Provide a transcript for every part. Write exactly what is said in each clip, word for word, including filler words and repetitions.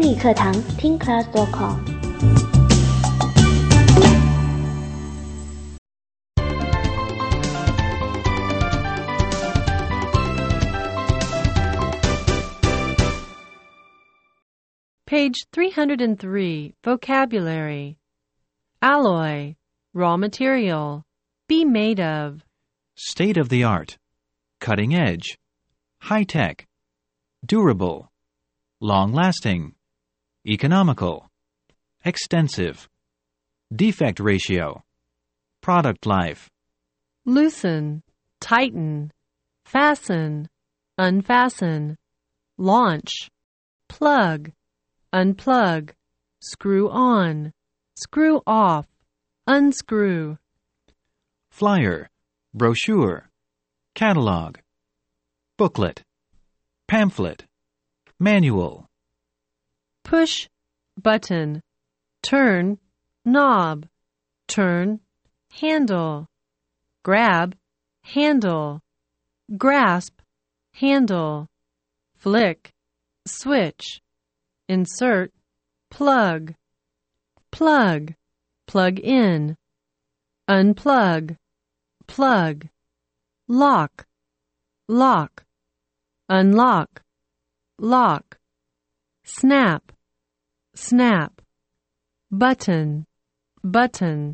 英语课堂听 class dot com。 Page three hundred three, Vocabulary. Alloy, raw material, be made of. State-of-the-art, cutting edge, high-tech, durable, long-lasting, economical, extensive, defect ratio, product life. Loosen, tighten, fasten, unfasten, launch, plug, unplug, screw on, screw off, unscrew. Flyer, brochure, catalog, booklet, pamphlet, manual. Push, button, turn, knob, turn, handle, grab, handle, grasp, handle, flick, switch, insert, plug, plug, plug in, unplug, plug, lock, lock, unlock, lock, snap, snap, button, button.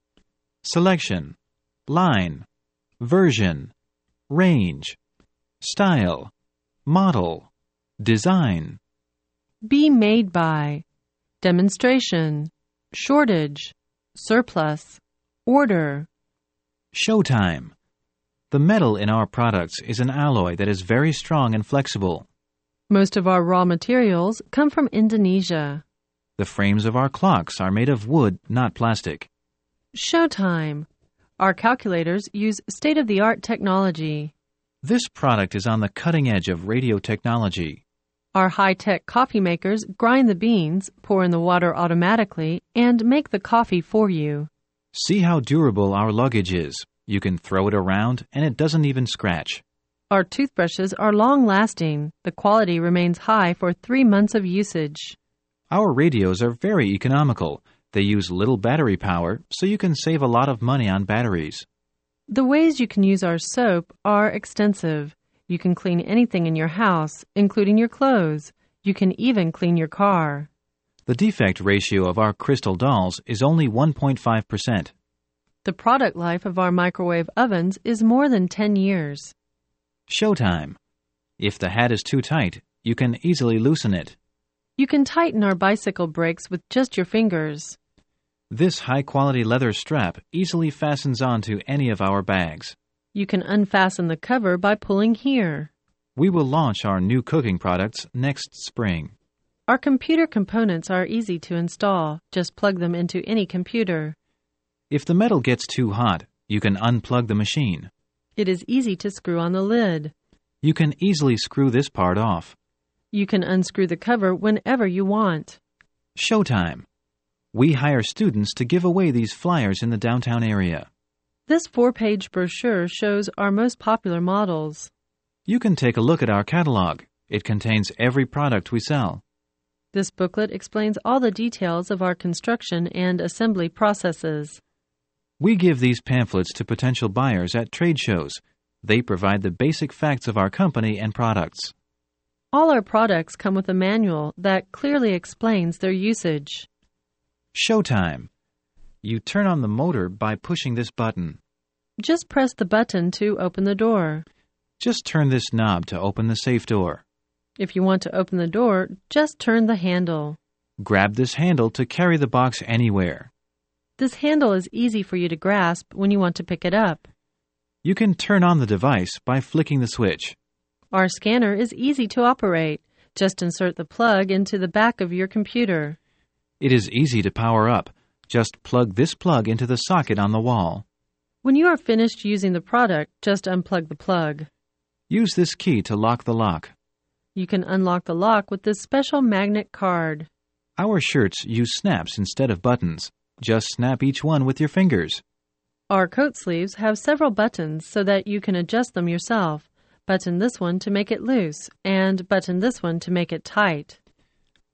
Selection, line, version, range, style, model, design. Be made by, demonstration, shortage, surplus, order. Showtime. The metal in our products is an alloy that is very strong and flexible. Most of our raw materials come from Indonesia. The frames of our clocks are made of wood, not plastic. Showtime. Our calculators use state-of-the-art technology. This product is on the cutting edge of radio technology. Our high-tech coffee makers grind the beans, pour in the water automatically, and make the coffee for you. See how durable our luggage is. You can throw it around and it doesn't even scratch. Our toothbrushes are long-lasting. The quality remains high for three months of usage. Our radios are very economical. They use little battery power, so you can save a lot of money on batteries. The ways you can use our soap are extensive. You can clean anything in your house, including your clothes. You can even clean your car. The defect ratio of our crystal dolls is only one point five percent. The product life of our microwave ovens is more than ten years. Showtime. If the hat is too tight, you can easily loosen it. You can tighten our bicycle brakes with just your fingers. This high-quality leather strap easily fastens onto any of our bags. You can unfasten the cover by pulling here. We will launch our new cooking products next spring. Our computer components are easy to install. Just plug them into any computer. If the metal gets too hot, you can unplug the machine. It is easy to screw on the lid. You can easily screw this part off. You can unscrew the cover whenever you want. Showtime. We hire students to give away these flyers in the downtown area. This four-page brochure shows our most popular models. You can take a look at our catalog. It contains every product we sell. This booklet explains all the details of our construction and assembly processes. We give these pamphlets to potential buyers at trade shows. They provide the basic facts of our company and products. All our products come with a manual that clearly explains their usage. Showtime. You turn on the motor by pushing this button. Just press the button to open the door. Just turn this knob to open the safe door. If you want to open the door, just turn the handle. Grab this handle to carry the box anywhere. This handle is easy for you to grasp when you want to pick it up. You can turn on the device by flicking the switch. Our scanner is easy to operate. Just insert the plug into the back of your computer. It is easy to power up. Just plug this plug into the socket on the wall. When you are finished using the product, just unplug the plug. Use this key to lock the lock. You can unlock the lock with this special magnet card. Our shirts use snaps instead of buttons. Just snap each one with your fingers. Our coat sleeves have several buttons so that you can adjust them yourself. Button this one to make it loose, and button this one to make it tight.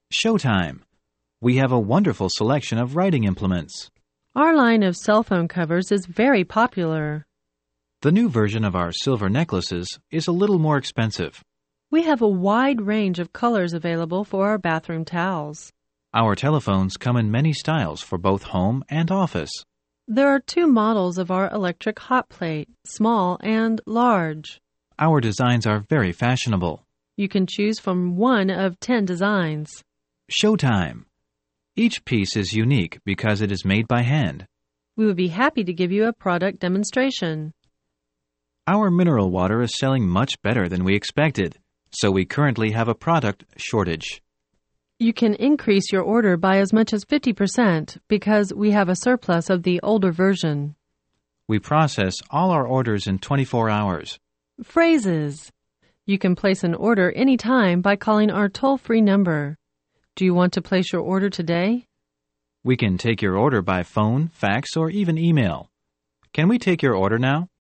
Showtime. We have a wonderful selection of writing implements. Our line of cell phone covers is very popular. The new version of our silver necklaces is a little more expensive. We have a wide range of colors available for our bathroom towels. Our telephones come in many styles for both home and office. There are two models of our electric hot plate, small and large. Our designs are very fashionable. You can choose from one of ten designs. Showtime. Each piece is unique because it is made by hand. We would be happy to give you a product demonstration. Our mineral water is selling much better than we expected, so we currently have a product shortage. You can increase your order by as much as fifty percent because we have a surplus of the older version. We process all our orders in twenty-four hours. Phrases. You can place an order anytime by calling our toll-free number. Do you want to place your order today? We can take your order by phone, fax, or even email. Can we take your order now?